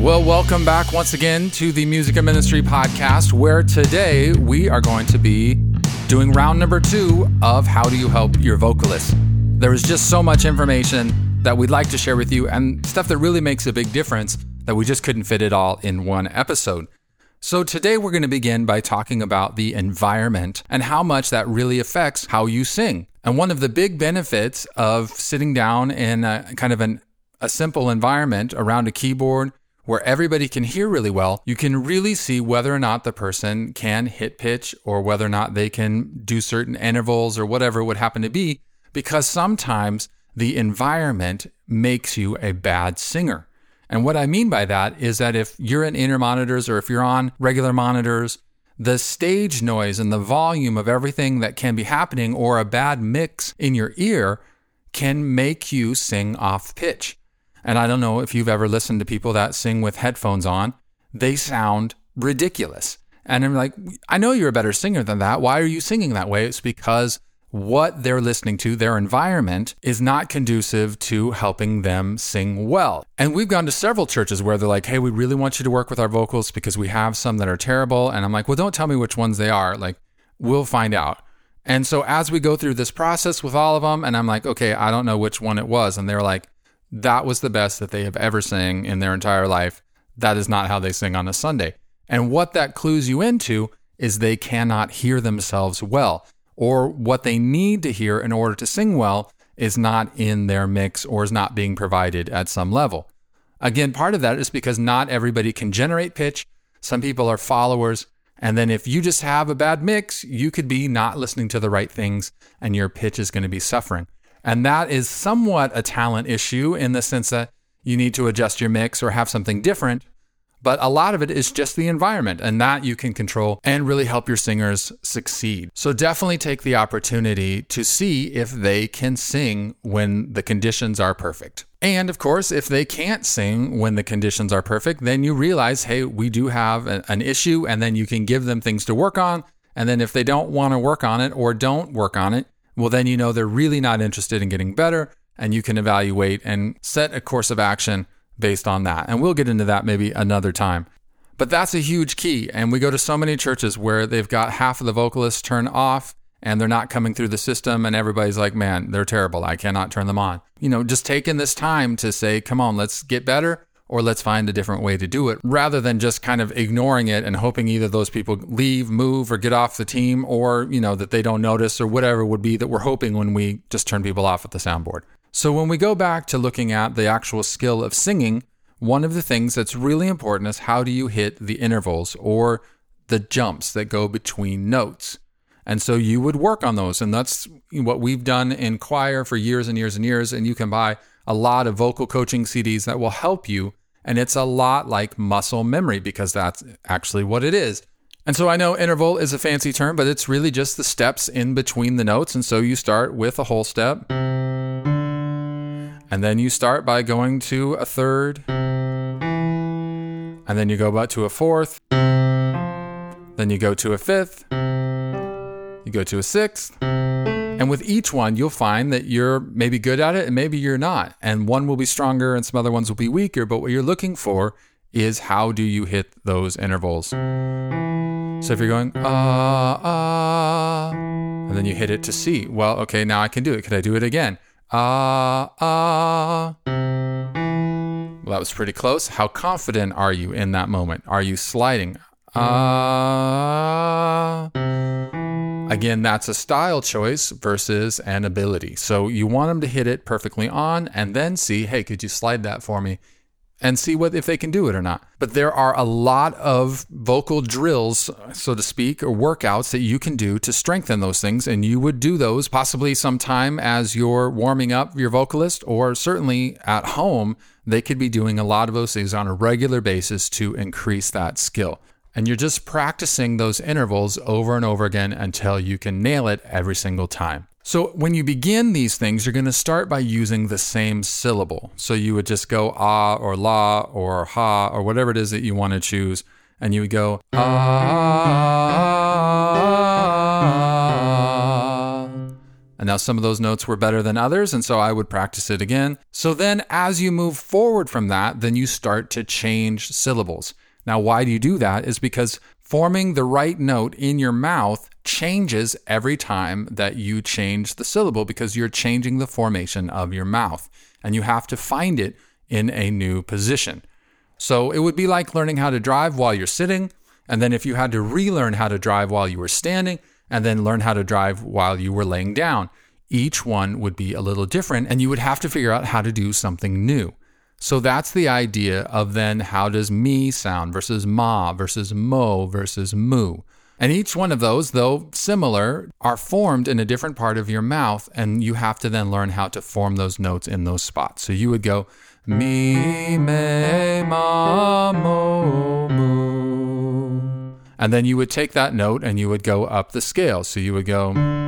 Well, welcome back once again to the Music and Ministry podcast, where today we are going to be doing round number 2 of How Do You Help Your Vocalist. There is just so much information that we'd like to share with you and stuff that really makes a big difference that we just couldn't fit it all in one episode. So today we're going to begin by talking about the environment and how much that really affects how you sing. And one of the big benefits of sitting down in a simple environment around a keyboard where everybody can hear really well, you can really see whether or not the person can hit pitch or whether or not they can do certain intervals or whatever it would happen to be, because sometimes the environment makes you a bad singer. And what I mean by that is that if you're in inner monitors or if you're on regular monitors, the stage noise and the volume of everything that can be happening or a bad mix in your ear can make you sing off pitch. And I don't know if you've ever listened to people that sing with headphones on. They sound ridiculous. And I'm like, I know you're a better singer than that. Why are you singing that way? It's because what they're listening to, their environment, is not conducive to helping them sing well. And we've gone to several churches where they're like, hey, we really want you to work with our vocals because we have some that are terrible. And I'm like, well, don't tell me which ones they are. Like, we'll find out. And so as we go through this process with all of them, and I'm like, okay, I don't know which one it was. And they're like, that was the best that they have ever sang in their entire life. That is not how they sing on a Sunday. And what that clues you into is they cannot hear themselves well, or what they need to hear in order to sing well is not in their mix or is not being provided at some level. Again, part of that is because not everybody can generate pitch. Some people are followers. And then if you just have a bad mix, you could be not listening to the right things and your pitch is going to be suffering. And that is somewhat a talent issue in the sense that you need to adjust your mix or have something different. But a lot of it is just the environment, and that you can control and really help your singers succeed. So definitely take the opportunity to see if they can sing when the conditions are perfect. And of course, if they can't sing when the conditions are perfect, then you realize, hey, we do have an issue, and then you can give them things to work on. And then if they don't want to work on it or don't work on it, well, then you know they're really not interested in getting better, and you can evaluate and set a course of action based on that. And we'll get into that maybe another time. But that's a huge key. And we go to so many churches where they've got half of the vocalists turned off and they're not coming through the system, and everybody's like, man, they're terrible. I cannot turn them on. Just taking this time to say, come on, let's get better, or let's find a different way to do it, rather than just kind of ignoring it and hoping either those people leave, move, or get off the team, or, that they don't notice, or whatever it would be that we're hoping when we just turn people off at the soundboard. So when we go back to looking at the actual skill of singing, one of the things that's really important is how do you hit the intervals or the jumps that go between notes. And so you would work on those. And that's what we've done in choir for years and years and years. And you can buy a lot of vocal coaching CDs that will help you. And it's a lot like muscle memory, because that's actually what it is. And so I know interval is a fancy term, but it's really just the steps in between the notes. And so you start with a whole step. And then you start by going to a third. And then you go back to a fourth. Then you go to a fifth. You go to a sixth. And with each one, you'll find that you're maybe good at it and maybe you're not. And one will be stronger and some other ones will be weaker. But what you're looking for is how do you hit those intervals. So if you're going, and then you hit it to C. Well, okay, now I can do it. Could I do it again? Well, that was pretty close. How confident are you in that moment? Are you sliding? Again, that's a style choice versus an ability. So you want them to hit it perfectly on and then see, hey, could you slide that for me? And see if they can do it or not. But there are a lot of vocal drills, so to speak, or workouts that you can do to strengthen those things. And you would do those possibly sometime as you're warming up your vocalist, or certainly at home, they could be doing a lot of those things on a regular basis to increase that skill. And you're just practicing those intervals over and over again until you can nail it every single time. So when you begin these things, you're going to start by using the same syllable. So you would just go ah or la or ha or whatever it is that you want to choose. And you would go ah, And now some of those notes were better than others, and so I would practice it again. So then as you move forward from that, then you start to change syllables. Now, why do you do that? Is because forming the right note in your mouth changes every time that you change the syllable, because you're changing the formation of your mouth, and you have to find it in a new position. So it would be like learning how to drive while you're sitting, and then if you had to relearn how to drive while you were standing, and then learn how to drive while you were laying down. Each one would be a little different, and you would have to figure out how to do something new. So that's the idea of then how does me sound versus ma versus mo versus moo. And each one of those, though similar, are formed in a different part of your mouth, and you have to then learn how to form those notes in those spots. So you would go me, me, ma, mo, moo. And then you would take that note and you would go up the scale. So you would go.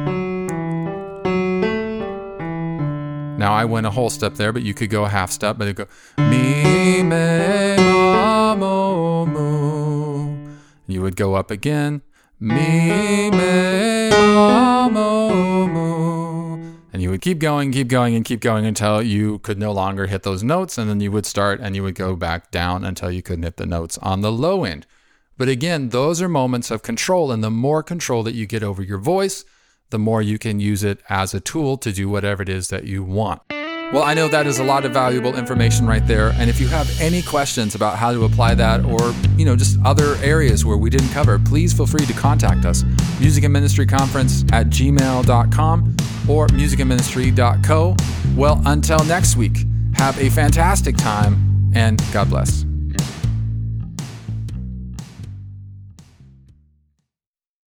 Now I went a whole step there, but you could go a half step. But it'd go me, me, ma, mo, moo. You would go up again. Me, me, ma, mo, moo. And you would keep going until you could no longer hit those notes. And then you would start and you would go back down until you couldn't hit the notes on the low end. But again, those are moments of control, and the more control that you get over your voice, the more you can use it as a tool to do whatever it is that you want. Well, I know that is a lot of valuable information right there, and if you have any questions about how to apply that, or just other areas where we didn't cover, please feel free to contact us. musicandministryconference@gmail.com or musicandministry.co. Well, until next week, have a fantastic time, and God bless.